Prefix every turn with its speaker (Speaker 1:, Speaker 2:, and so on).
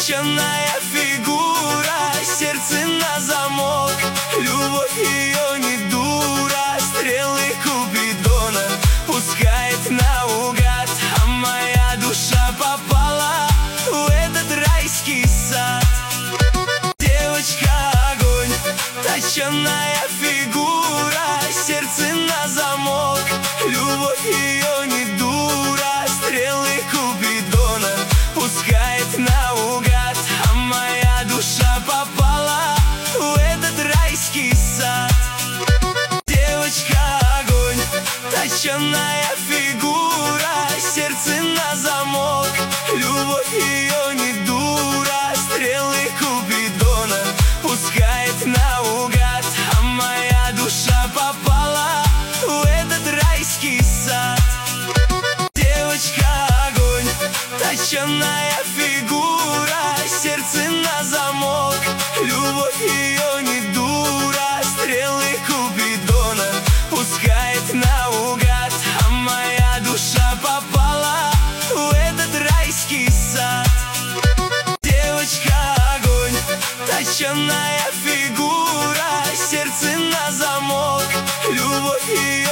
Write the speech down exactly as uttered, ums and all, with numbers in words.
Speaker 1: точеная фигура, сердце на замок. Любовь ее не дура, стрелы Купидона пускает наугад. А моя душа попала в этот райский сад. Девочка огонь, точеная фигура, сердце на замок. Любовь ее не дура, стрелы Купидона пускает наугад. А моя душа попала в этот райский сад. Девочка огонь, точеная фигура, сердце на замок. Любовь ее не дура, стрелы Купидона пускает наугад. А моя душа попала в этот райский сад. Девочка огонь, точеная фигура, сердце на замок. Любовь ее не дура, стрелы Купидона пускает наугад. А моя душа попала в этот райский сад. Девочка огонь, точеная фигура, сердце на замок. Любовь ее